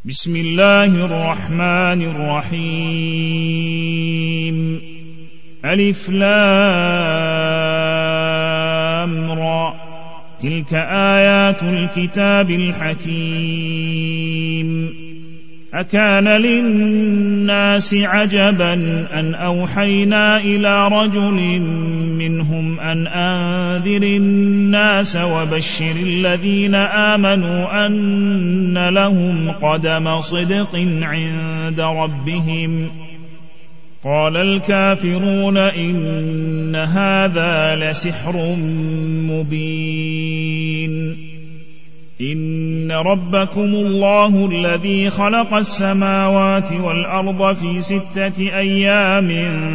بسم الله الرحمن الرحيم. ألف لام را، تلك آيات الكتاب الحكيم. أكان للناس عجبا أن أوحينا إلى رجل منهم أن أنذر الناس وبشر الذين آمنوا أن لهم قدم صدق عند ربهم. قال الكافرون إن هذا لسحر مبين. إن ربكم الله الذي خلق السماوات والأرض في 6 أيام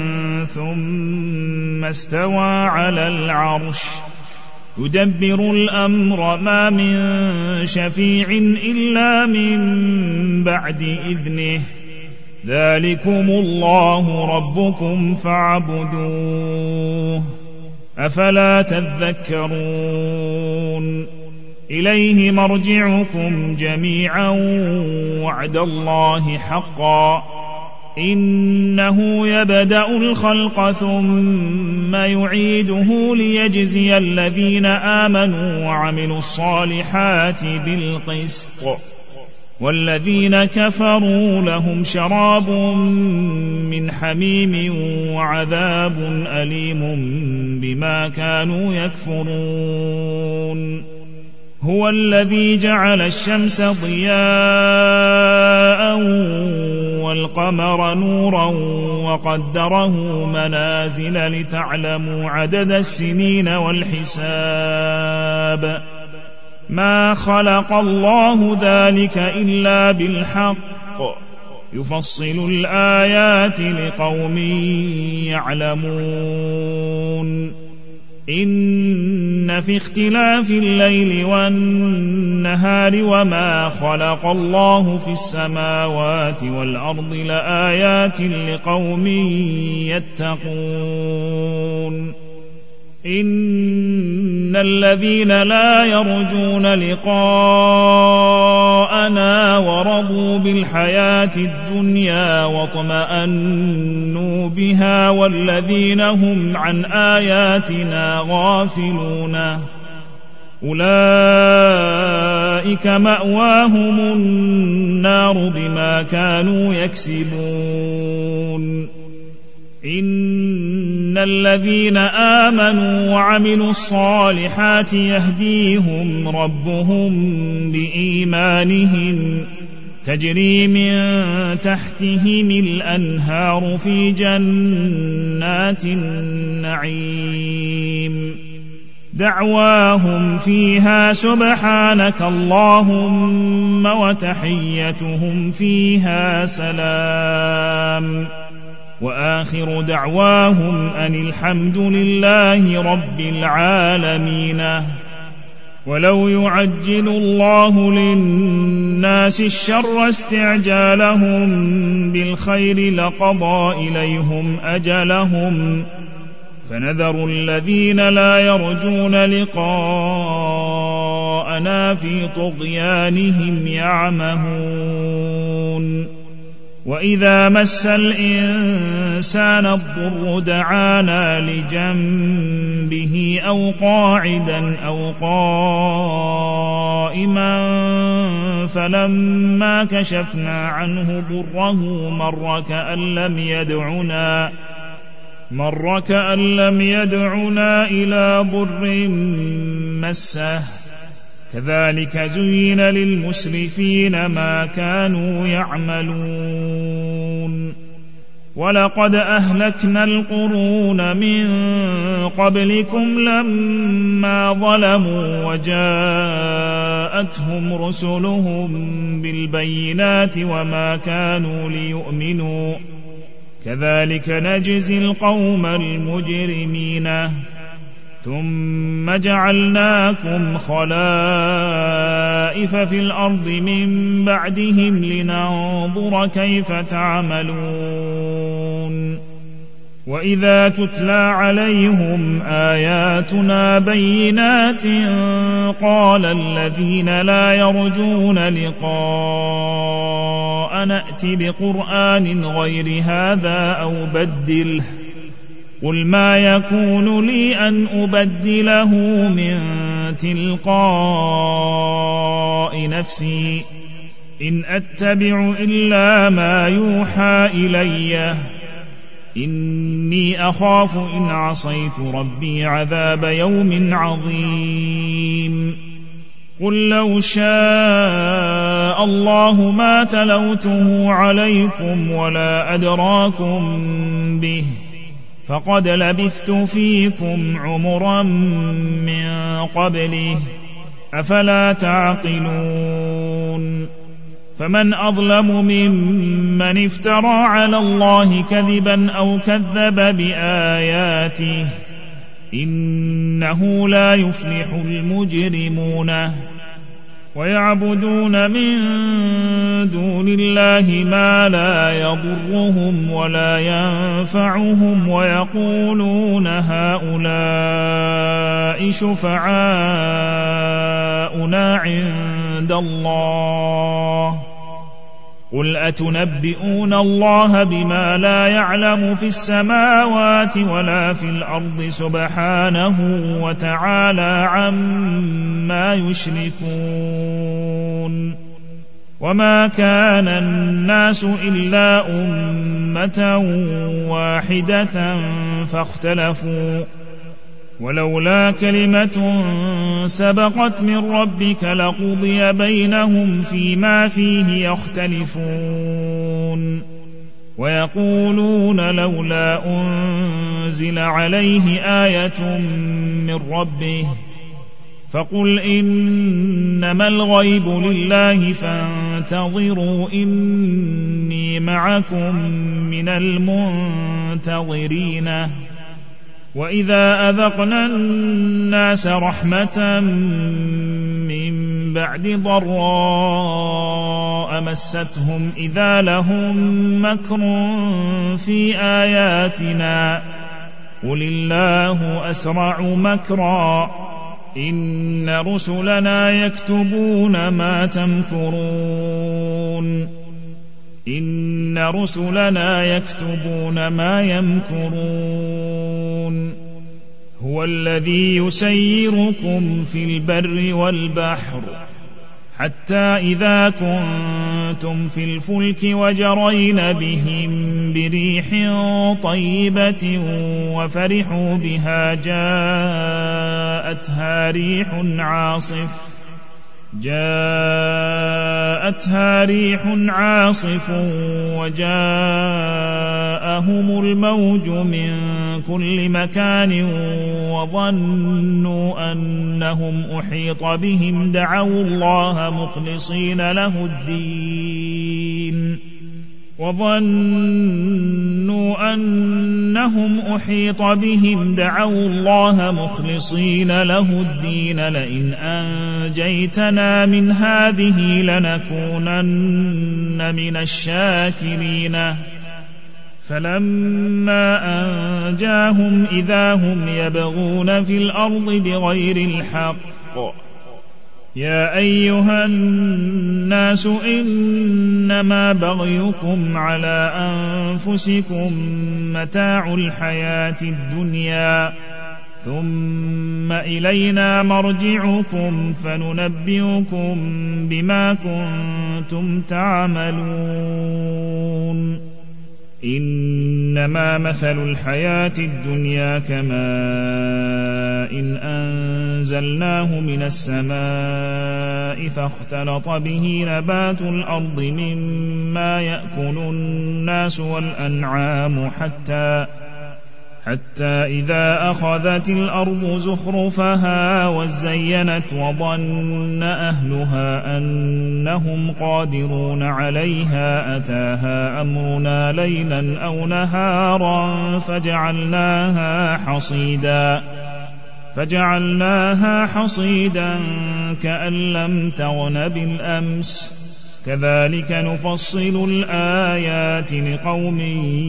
ثم استوى على العرش يدبر الأمر ما من شفيع إلا من بعد إذنه. ذلكم الله ربكم فاعبدوه أفلا تذكرون. إليه مرجعكم جميعا وعد الله حقا إنه يبدأ الخلق ثم يعيده ليجزي الذين آمنوا وعملوا الصالحات بالقسط والذين كفروا لهم شراب من حميم وعذاب أليم بما كانوا يكفرون. هو الذي جعل الشمس ضياء والقمر نورا وقدره منازل لتعلموا عدد السنين والحساب. ما خلق الله ذلك إلا بالحق يفصل الآيات لقوم يعلمون. إن في اختلاف الليل والنهار وما خلق الله في السماوات والأرض لآيات لقوم يتقون. إن الذين لا يرجون لقاءنا ورضوا بالحياة الدنيا واطمأنوا بها والذين هم عن آياتنا غافلون أولئك مأواهم النار بما كانوا يكسبون. إن الذين آمنوا وعملوا الصالحات يهديهم ربهم بإيمانهم تجري من تحتهم الأنهار في جنات النعيم. دعواهم فيها سبحانك اللهم وتحيتهم فيها سلام وآخر دعواهم أن الحمد لله رب العالمين. ولو يعجل الله للناس الشر استعجالهم بالخير لقضى إليهم أجلهم فنذر الذين لا يرجون لقاءنا في طغيانهم يعمهون. وإذا مس الإنسان الضر دعانا لجنبه أو قاعدا أو قائما فلما كشفنا عنه ضره مر كأن لم يدعنا إلى ضر مسه. كذلك زين للمسرفين ما كانوا يعملون. ولقد أهلكنا القرون من قبلكم لما ظلموا وجاءتهم رسلهم بالبينات وما كانوا ليؤمنوا كذلك نجزي القوم المجرمين. ثم جعلناكم خلائف في الأرض من بعدهم لننظر كيف تعملون. وإذا تتلى عليهم آياتنا بينات قال الذين لا يرجون لقاء نأت بقرآن غير هذا أو بدله قل ما يكون لي أن أبدله من تلقاء نفسي إن أتبع إلا ما يوحى إلي إني أخاف إن عصيت ربي عذاب يوم عظيم قل لو شاء الله ما تلوته عليكم ولا أدراكم به فقد لبثت فيكم عمرا من قبله أفلا تعقلون فمن أظلم ممن افترى على الله كذبا أو كذب بآياته إنه لا يفلح المجرمون ويعبدون من دون الله ما لا يضرهم ولا ينفعهم ويقولون هؤلاء شفعاؤنا عند الله قل أتنبئون الله بما لا يعلم في السماوات ولا في الأرض سبحانه وتعالى عما يشركون وما كان الناس إلا أمة واحدة فاختلفوا ولولا كلمة سبقت من ربك لقضي بينهم فيما فيه يختلفون ويقولون لولا أنزل عليه آية من ربه فقل إنما الغيب لله فانتظروا إني معكم من المنتظرين وإذا أذقنا الناس رحمة من بعد ضراء مستهم إذا لهم مكر في آياتنا قل الله أسرع مكرا إن رسلنا يكتبون ما تمكرون إن رسلنا يكتبون ما يمكرون هو الذي يسيركم في البر والبحر حتى إذا كنتم في الفلك وجرين بهم بريح طيبة وفرحوا بها جاءتها ريح عاصف وجاءهم الموج من كل مكان وظنوا أنهم أحيط بهم دعوا الله مخلصين له الدين لئن أنجيتنا من هذه لنكونن من الشاكرين فلما أنجاهم إذا هم يبغون في الأرض بغير الحق يا أيها الناس إنما بغيكم على أنفسكم متاع الحياة الدنيا ثم إلينا مرجعكم فننبئكم بما كنتم تعملون إنما مثل الحياة الدنيا كماء إن أنزلناه من السماء فاختلط به نبات الأرض مما يأكل الناس والأنعام حتى إذا أخذت الأرض زخرفها وزينت وظن أهلها أنهم قادرون عليها أتاها أمرنا ليلا أو نهارا فجعلناها حصيدا كأن لم تغن بالأمس كذلك نفصل الآيات لقوم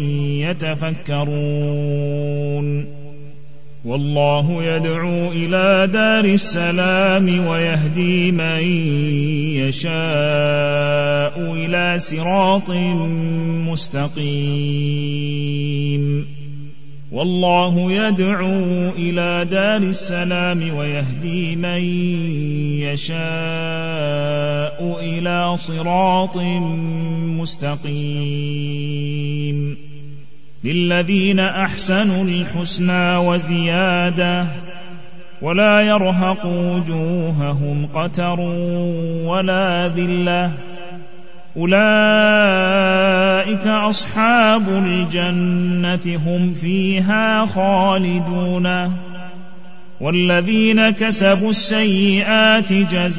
يتفكرون والله يدعو إلى دار السلام ويهدي من يشاء إلى صراط مستقيم والله يدعو إلى دار السلام ويهدي من يشاء إلى صراط مستقيم للذين أحسنوا الحسنى وزيادة ولا يرهق وجوههم قتر ولا ذلة أولئك أصحاب الجنة هم فيها خالدون والذين كسبوا السيئات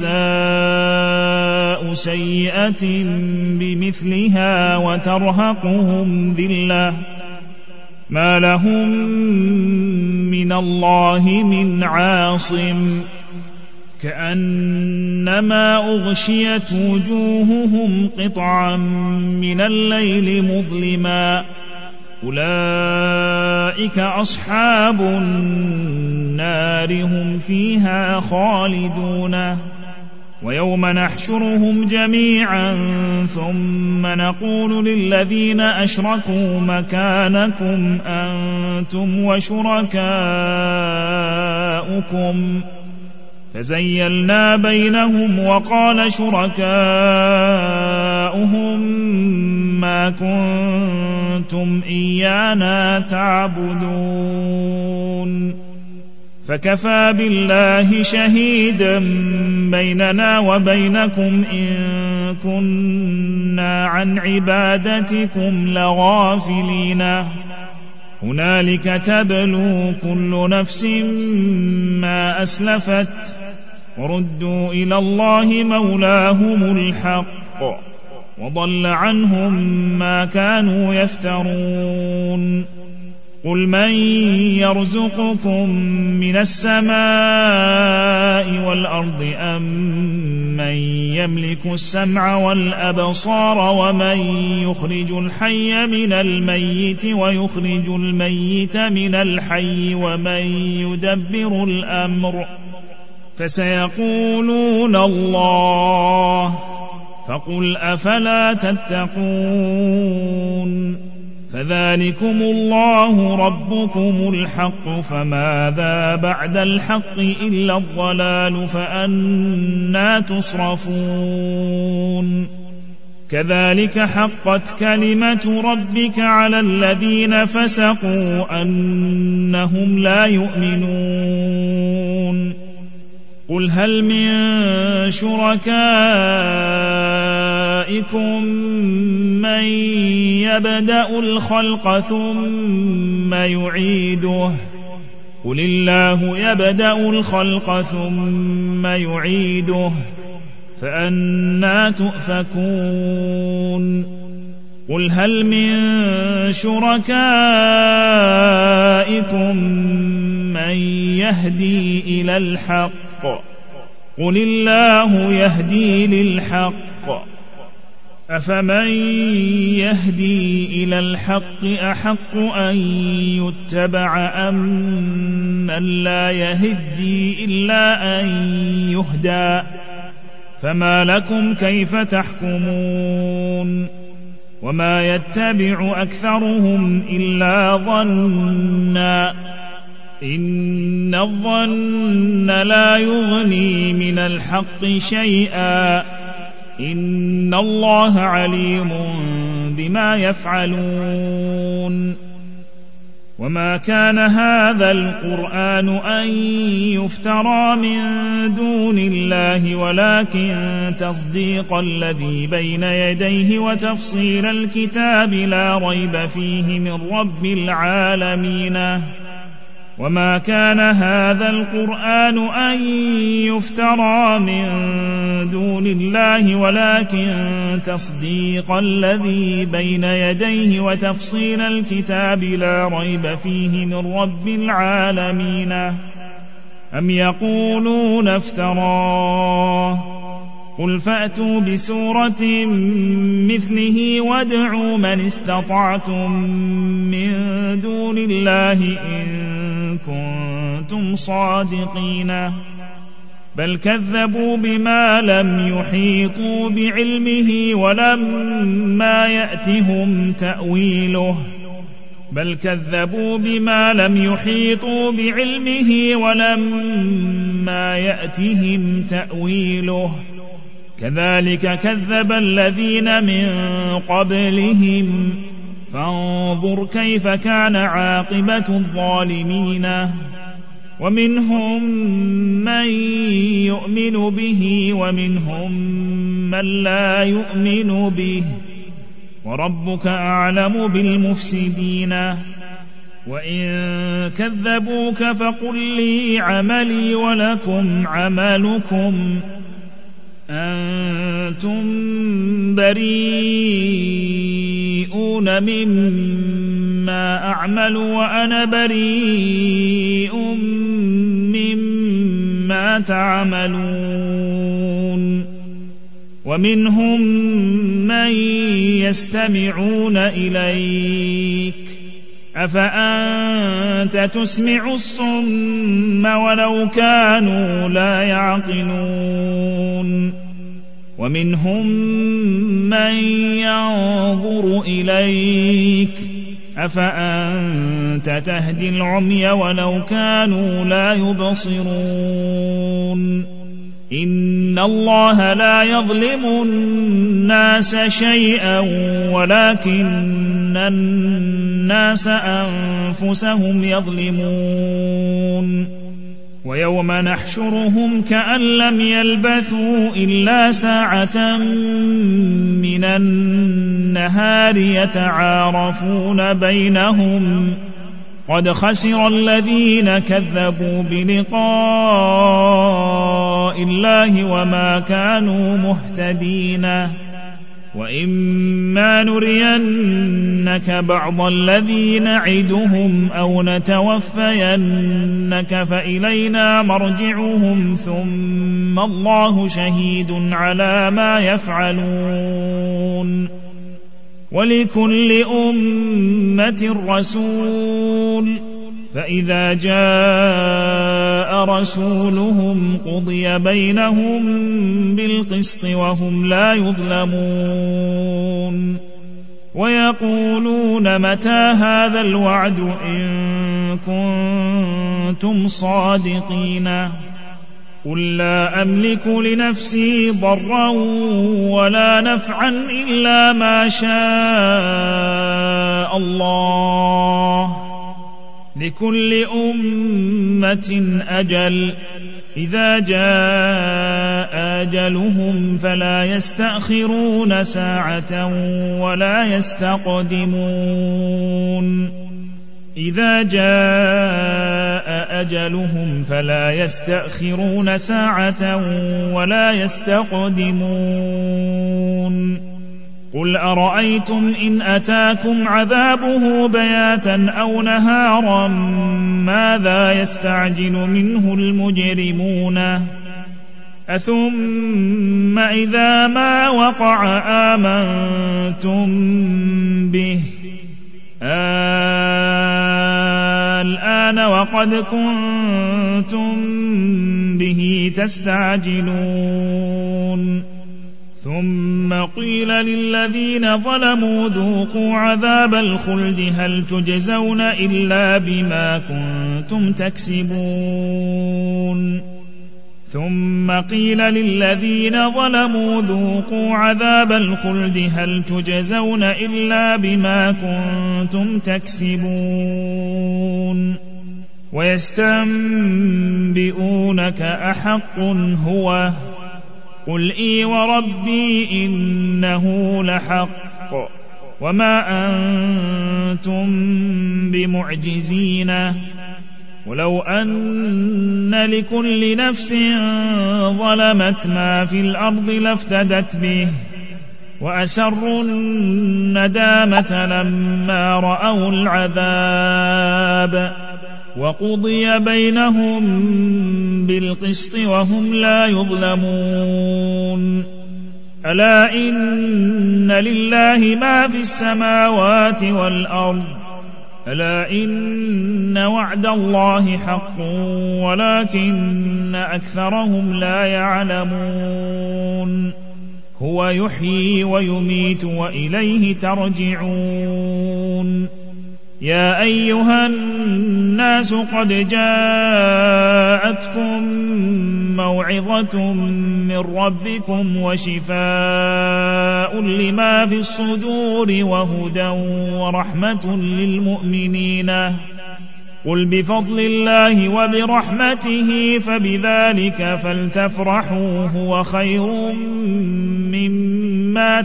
جزاء سيئة بمثلها وترهقهم ذلة ما لهم من الله من عاصم كأنما أغشيت وجوههم قطعا من الليل مظلما أولئك أصحاب النار هم فيها خالدون ويوم نحشرهم جميعا ثم نقول للذين أشركوا مكانكم أنتم وشركاؤكم فزيلنا بينهم وقال شركاؤهم ما كنتم إيانا تعبدون فكفى بالله شهيدا بيننا وبينكم إن كنا عن عبادتكم لغافلين هنالك تبلو كل نفس ما أسلفت وردوا إلى الله مولاهم الحق وضل عنهم ما كانوا يفترون قل من يرزقكم من السماء والأرض أم من يملك السمع والأبصار ومن يخرج الحي من الميت ويخرج الميت من الحي ومن يدبر الأمر فسيقولون الله فقل أفلا تتقون فذلكم الله ربكم الحق فماذا بعد الحق إلا الضلال فأنى تصرفون كذلك حقت كلمة ربك على الذين فسقوا أنهم لا يؤمنون قل هل من شركائكم من يبدأ الخلق ثم يعيده قل الله يبدأ الخلق ثم يعيده فأنى تؤفكون قل هل من شركائكم من يهدي إلى الحق قل الله يهدي للحق أفمن يهدي إلى الحق أحق أن يتبع أم من لا يهدي إلا أن يهدى فما لكم كيف تحكمون وما يتبع أكثرهم إلا ظنا إن الظن لا يغني من الحق شيئا إن الله عليم بما يفعلون وما كان هذا القرآن أن يفترى من دون الله ولكن تصديق الذي بين يديه وتفصيل الكتاب لا ريب فيه من رب العالمين وما كان هذا القرآن أن يفترى من دون الله ولكن تصديق الذي بين يديه وتفصيل الكتاب لا ريب فيه من رب العالمين أم يقولون افتراه قل فأتوا بسورة مثله وادعوا من استطعتم من دون الله إن كنتم صادقين بل كذبوا بما لم يحيطوا بعلمه ولما يأتهم تأويله كذلك كذب الذين من قبلهم فانظر كيف كان عاقبة الظالمين ومنهم من يؤمن به ومنهم من لا يؤمن به وربك أعلم بالمفسدين وإن كذبوك فقل لي عملي ولكم عملكم أنتم بريئون مما أعمل وأنا بريء مما تعملون ومنهم من يستمعون إليك أفأنت تسمع الصم ولو كانوا لا يعقلون ومنهم من ينظر إليك أفأنت تهدي العمي ولو كانوا لا يبصرون إن الله لا يظلم الناس شيئا ولكن الناس أنفسهم يظلمون ويوم نحشرهم كأن لم يلبثوا إلا ساعة من النهار يتعارفون بينهم قد خسر الذين كذبوا بلقاء الله وما كانوا مهتدين وإما نرينك بعض الذي نعدهم أو نتوفينك فإلينا مرجعهم ثم الله شهيد على ما يفعلون ولكل أمة رسول فإذا جاء رسولهم قضي بينهم بالقسط وهم لا يظلمون ويقولون متى هذا الوعد إن كنتم صادقين قل لا أملك لنفسي ضرا ولا نفعا إلا ما شاء الله لكل أمة أجل إذا جاء أجلهم فلا يستأخرون ساعة ولا يستقدمون إذا جاء أجلهم فلا يستأخرون ساعة ولا يستقدمون قل أرأيتم إن أتاكم عذابه بياتا أو نهارا ماذا يستعجل منه المجرمون أثم إذا ما وقع آمنتم به الآن وقد كنتم به تستعجلون ثم قيل للذين ظلموا ذوقوا عذاب الخلد هل تجزون إلا بما كنتم تكسبون ثم قيل للذين ظلموا ذوقوا عذاب الخلد هل تجزون إلا بما كنتم تكسبون ويستنبئونك أحق هو قل إي وربي إنه لحق وما أنتم بمعجزين ولو أن لكل نفس ظلمت ما في الأرض لافتدت به وأسروا الندامة لما رأوا العذاب وقضي بينهم بالقسط وهم لا يظلمون ألا إن لله ما في السماوات والأرض ألا إن وعد الله حق ولكن أكثرهم لا يعلمون هو يحيي ويميت وإليه ترجعون يا أيها الناس قد جاءتكم موعظة من ربكم وشفاء لما في الصدور وهدى ورحمة للمؤمنين قل بفضل الله وبرحمته فبذلك فلتفرحوا هو خير مما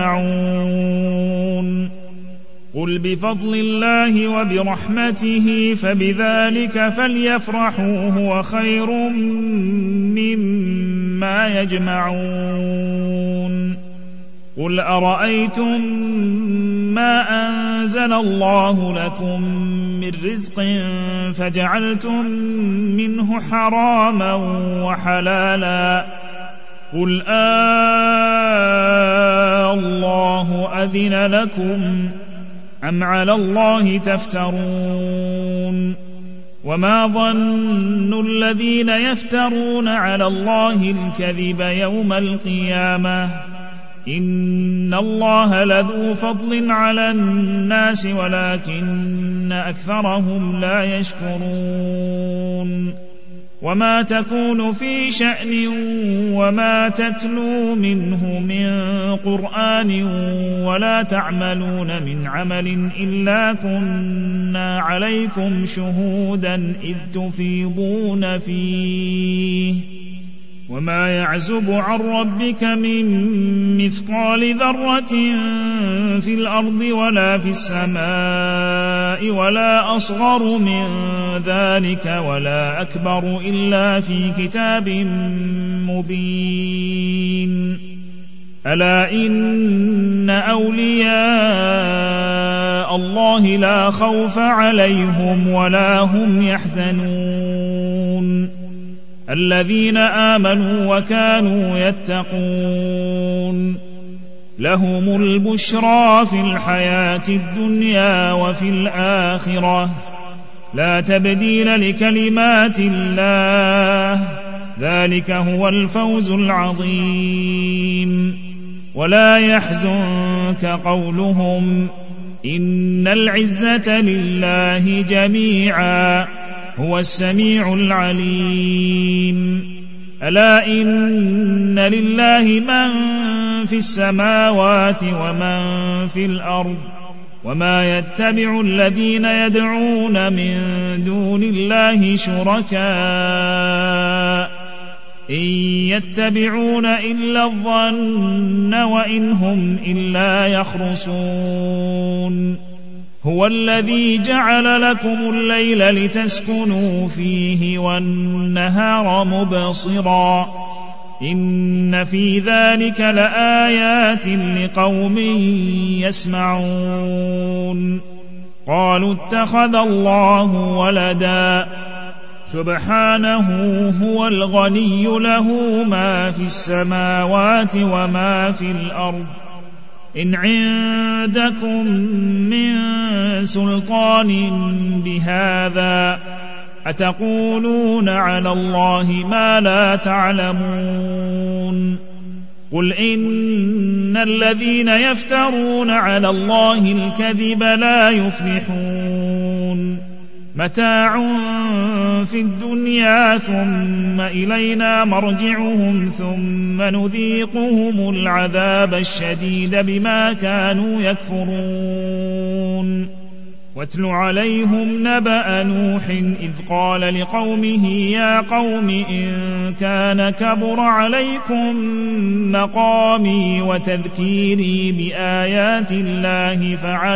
تجمعون قل بفضل الله وبرحمته فبذلك فليفرحوا هو خير مما يجمعون قل أرأيتم ما أنزل الله لكم من رزق فجعلتم منه حراما وحلالا قل الله أذن لكم أم على الله تفترون وما ظن الذين يفترون على الله الكذب يوم القيامة إن الله لذو فضل على الناس ولكن أكثرهم لا يشكرون وما تكون في شأن وما تتلو منه من قرآن ولا تعملون من عمل إلا كنا عليكم شهودا إذ تفيضون فيه وما يعزب عن ربك من مثقال ذرة في الأرض ولا في السماء ولا أصغر من ذلك ولا أكبر إلا في كتاب مبين ألا إن أولياء الله لا خوف عليهم ولا هم يحزنون الذين آمنوا وكانوا يتقون لهم البشرى في الحياة الدنيا وفي الآخرة لا تبديل لكلمات الله ذلك هو الفوز العظيم ولا يحزنك قولهم إن العزة لله جميعا هو السميع العليم ألا إن لله من في السماوات ومن في الأرض وما يتبع الذين يدعون من دون الله شركاء إن يتبعون إلا الظن وإن هم إلا يخرصون هو الذي جعل لكم الليل لتسكنوا فيه والنهار مبصرا إن في ذلك لآيات لقوم يسمعون قالوا اتخذ الله ولدا سبحانه هو الغني له ما في السماوات وما في الأرض إن عندكم من سلطان بهذا أتقولون على الله ما لا تعلمون قل إن الذين يفترون على الله الكذب لا يفلحون متاع في الدنيا ثم إلينا مرجعهم ثم نذيقهم العذاب الشديد بما كانوا يكفرون واتل عليهم نبأ نوح إذ قال لقومه يا قوم إن كان كبر عليكم مقامي وتذكيري بآيات الله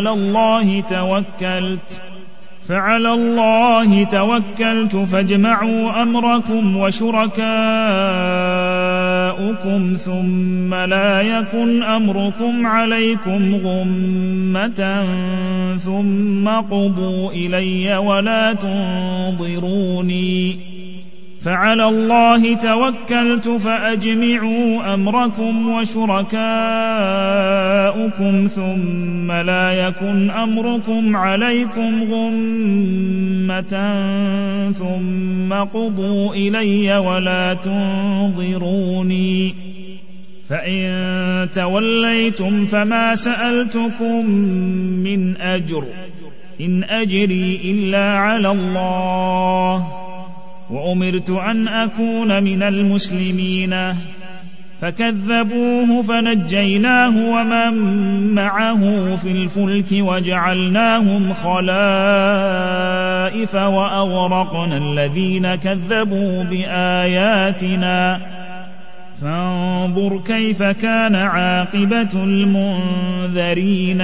فعلى الله توكلت فاجمعوا أمركم وشركاءكم شُرَكَاؤُكُمْ ثُمَّ لَا يَكُنْ أَمْرُكُمْ عَلَيْكُمْ غُمَّةً ثُمَّ اقْضُوا إِلَيَّ وَلَا تُنظِرُونِي فَعَلَى اللَّهِ تَوَكَّلْتُ فَأَجْمِعُوا أَمْرَكُمْ وَشُرَكَاءَكُمْ ثُمَّ لَا يَكُنْ أَمْرُكُمْ عَلَيْكُمْ غُمَّةً ثُمَّ اقْضُوا إِلَيَّ وَلَا تُنظِرُونِي فَإِن تَوَلَّيْتُمْ فَمَا سَأَلْتُكُم مِّنْ أَجْرٍ إِنْ أَجْرِي إِلَّا عَلَى اللَّهِ وَأُمِرْتُ أَنْ أَكُونَ مِنَ الْمُسْلِمِينَ فَكَذَّبُوهُ فَنَجَّيْنَاهُ وَمَن مَّعَهُ فِي الْفُلْكِ وَجَعَلْنَاهُمْ خَلَائِفَ وَأَغْرَقْنَا الَّذِينَ كَذَّبُوا بِآيَاتِنَا فَانظُرْ كَيْفَ كَانَ عَاقِبَةُ الْمُنذَرِينَ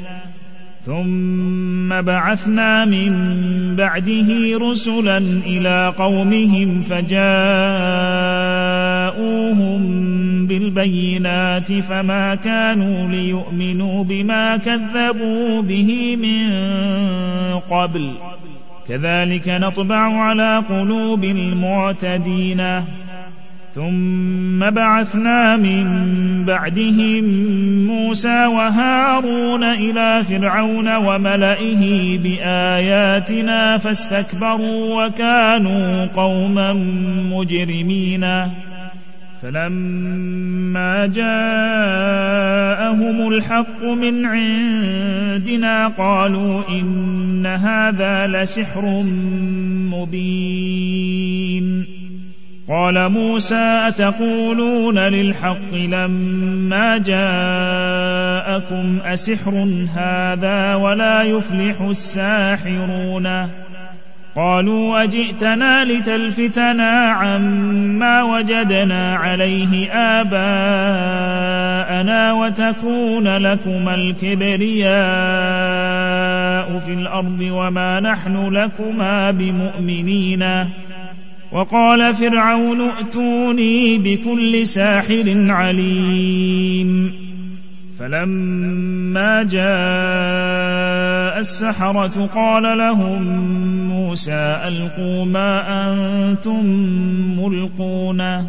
ثُمَّ بَعَثْنَا مِن بَعْدِهِ رُسُلًا إِلَىٰ قَوْمِهِمْ فَجَاءُوهُم بِالْبَيِّنَاتِ فَمَا كَانُوا لِيُؤْمِنُوا بِمَا كَذَّبُوا بِهِ مِن قَبْلُ كَذَٰلِكَ نَطْبَعُ عَلَىٰ قُلُوبِ الْمُعْتَدِينَ ثُمَّ بَعَثْنَا مِن بَعْدِهِم مُّوسَىٰ وَهَارُونَ إِلَىٰ فِرْعَوْنَ وَمَلَئِهِ بِآيَاتِنَا فَاسْتَكْبَرُوا وَكَانُوا قَوْمًا مُّجْرِمِينَ فَلَمَّا جَاءَهُمُ الْحَقُّ مِنْ عِندِنَا قَالُوا إِنَّ هَٰذَا لَسِحْرٌ مُّبِينٌ قال موسى أتقولون للحق لما جاءكم أسحر هذا ولا يفلح الساحرون قالوا أجئتنا لتلفتنا عما وجدنا عليه آباءنا وتكون لكما الكبرياء في الأرض وما نحن لكما بمؤمنين وقال فرعون ائتوني بكل ساحر عليم فلما جاء السحرة قال لهم موسى ألقوا ما أنتم ملقون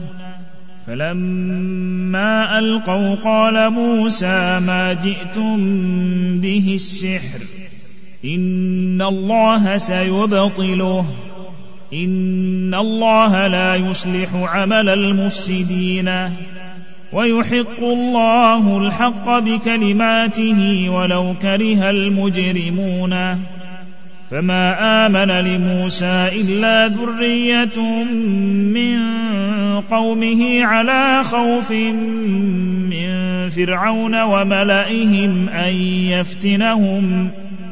فلما ألقوا قال موسى ما جئتم به السحر إن الله سيبطله إن الله لا يصلح عمل المفسدين ويحق الله الحق بكلماته ولو كره المجرمون فما آمن لموسى إلا ذرية من قومه على خوف من فرعون وملئهم أن يفتنهم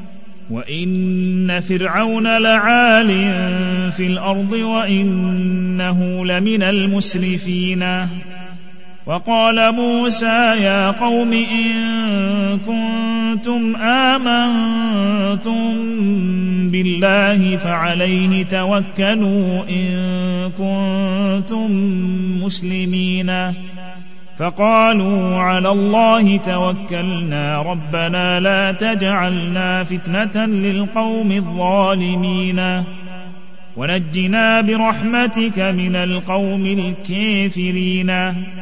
وإن فرعون لعال في الأرض وإنه لمن المسرفين وقال موسى يا قوم إن كنتم آمنتم بالله فعليه توكلوا إن كنتم مسلمين فقالوا على الله توكلنا ربنا لا تجعلنا فتنة للقوم الظالمين ونجنا برحمتك من القوم الكافرين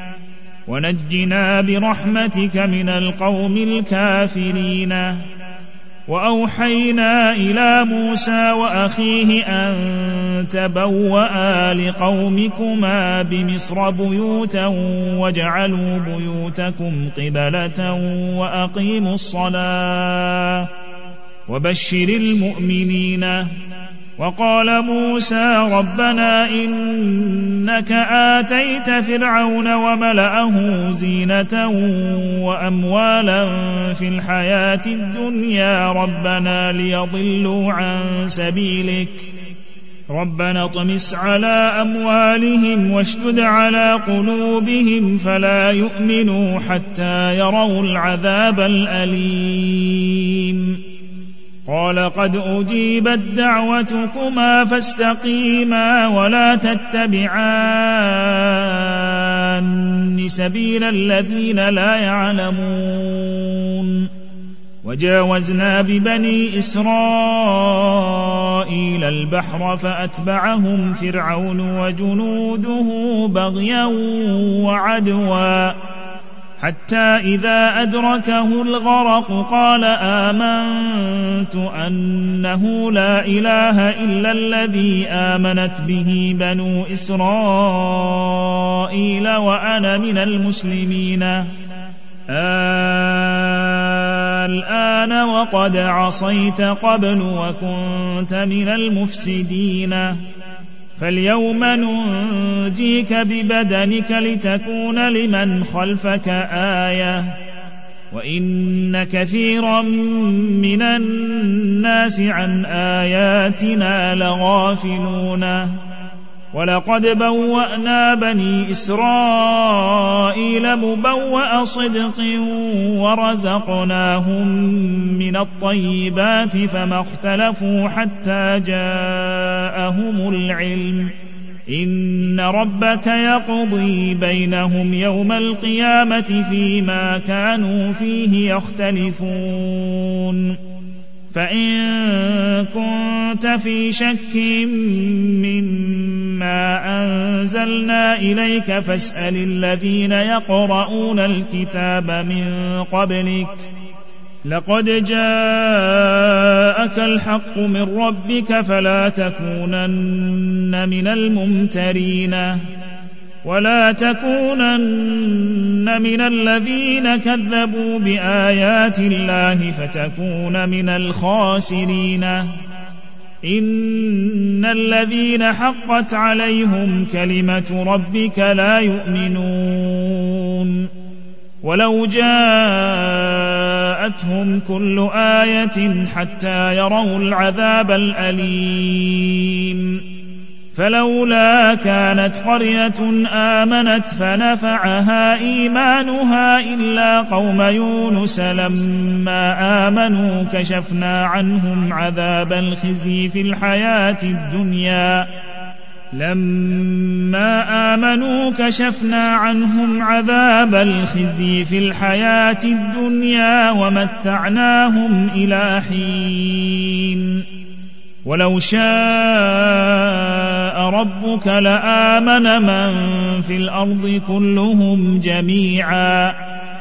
ونجنا برحمتك من القوم الكافرين وأوحينا إلى موسى وأخيه أن تبوأ لقومكما بمصر بيوتا واجعلوا بيوتكم قبلة وأقيموا الصلاة وبشر المؤمنين وقال موسى ربنا إنك آتيت فرعون وملأه زينة وأموالا في الحياة الدنيا ربنا ليضلوا عن سبيلك ربنا اطمس على أموالهم واشدد على قلوبهم فلا يؤمنوا حتى يروا العذاب الأليم قال قد أجيبت دعوتكما فاستقيما ولا تتبعان الجان سبيل الذين لا يعلمون وجاوزنا ببني إسرائيل البحر فأتبعهم فرعون وجنوده بغيا وعدوا حتى إذا أدركه الغرق قال آمنت أنه لا إله إلا الذي آمنت به بنو إسرائيل وأنا من المسلمين الآن وقد عصيت قبل وكنت من المفسدين فاليوم ننجيك ببدنك لتكون لمن خلفك آية وإن كثيرا من الناس عن آياتنا لغافلون ولقد بوأنا بني إسرائيل مبوأ صدق ورزقناهم من الطيبات فما اختلفوا حتى جاءهم العلم إن ربك يقضي بينهم يوم القيامة فيما كانوا فيه يختلفون فإن كنت في شك مما أنزلنا إليك فاسأل الذين يقرؤون الكتاب من قبلك لقد جاءك الحق من ربك فلا تكونن من الممترين ولا تكونن من الذين كذبوا بآيات الله فتكون من الخاسرين إن الذين حقت عليهم كلمة ربك لا يؤمنون ولو جاءتهم كل آية حتى يروا العذاب الأليم فلولا كانت قرية آمنت فنفعها إيمانها إلا قوم يونس لما آمنوا كشفنا عنهم عذاب الخزي في الحياة الدنيا ومتعناهم إلى حين ولو شاء ربك لآمن من في الأرض كلهم جميعا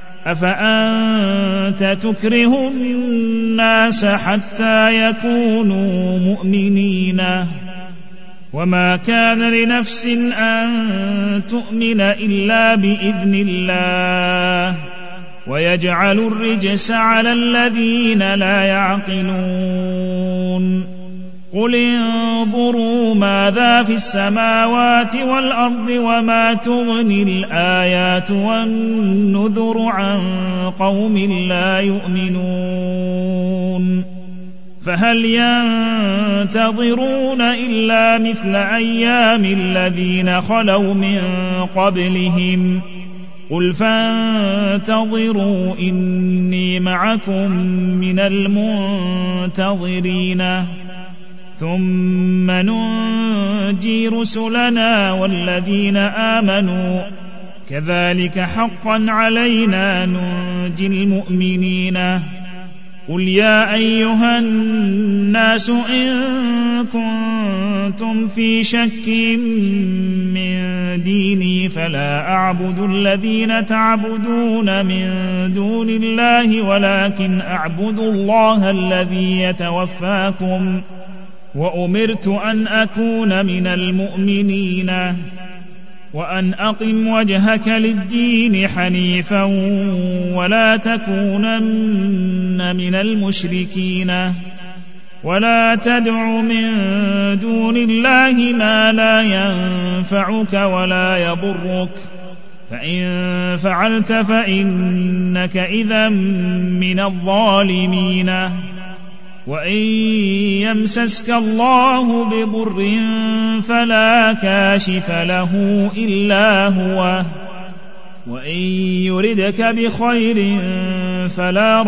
أفأنت تكره الناس حتى يكونوا مؤمنين وما كان لنفس أن تؤمن إلا بإذن الله ويجعل الرجس على الذين لا يعقلون قل انظروا ماذا في السماوات والأرض وما تغني الآيات والنذر عن قوم لا يؤمنون فهل ينتظرون إلا مثل أيام الذين خلوا من قبلهم قل فانتظروا إني معكم من المنتظرين ثم ننجي رسلنا والذين آمنوا كذلك حقا علينا ننجي المؤمنين قل يا أيها الناس إن كنتم في شك من ديني فلا أعبد الذين تعبدون من دون الله ولكن أعبد الله الذي يتوفاكم وأمرت أن أكون من المؤمنين وأن أقم وجهك للدين حنيفا ولا تكونن من المشركين ولا تدع من دون الله ما لا ينفعك ولا يضرك فإن فعلت فإنك إذا من الظالمين وإن يمسسك الله بضر فلا كاشف له إلا هو وإن يردك بخير فلا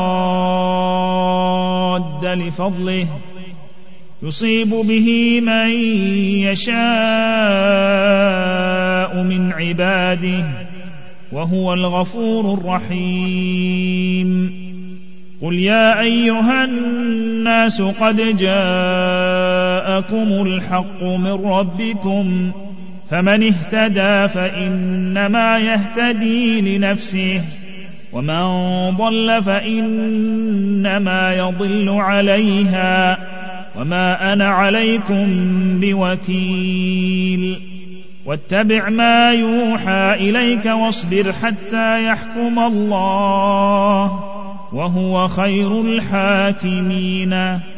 راد لفضله يصيب به من يشاء يشاء من عباده وهو الغفور الرحيم. قل يا أيها الناس قد جاءكم الحق من ربكم فمن اهتدى فإنما يهتدي لنفسه ومن ضل فإنما يضل عليها وما أنا عليكم بوكيل. واتبع ما يوحى إليك واصبر حتى يحكم الله وهو خير الحاكمين.